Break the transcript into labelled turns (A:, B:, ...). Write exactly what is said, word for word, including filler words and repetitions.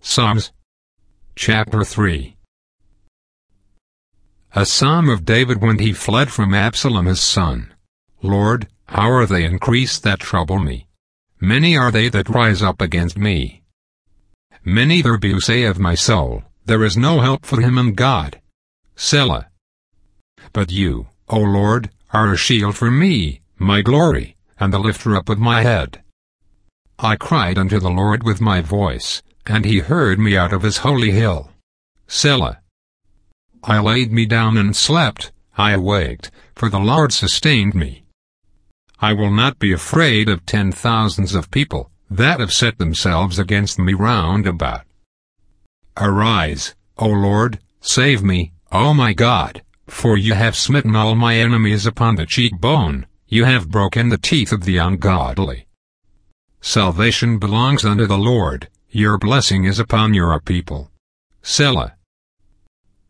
A: Psalms chapter three. A psalm of David when he fled from Absalom his son. Lord, how are they increased that trouble me? Many are they that rise up against me. Many there be who say of my soul, there is no help for him in God. Selah. But you, O Lord, are a shield for me, my glory, and the lifter up of my head. I cried unto the Lord with my voice, and he heard me out of his holy hill. Selah. I laid me down and slept, I awaked, for the Lord sustained me. I will not be afraid of ten thousands of people, that have set themselves against me round about. Arise, O Lord, save me, O my God, for you have smitten all my enemies upon the cheekbone, you have broken the teeth of the ungodly. Salvation belongs unto the Lord, your blessing is upon your people. Selah.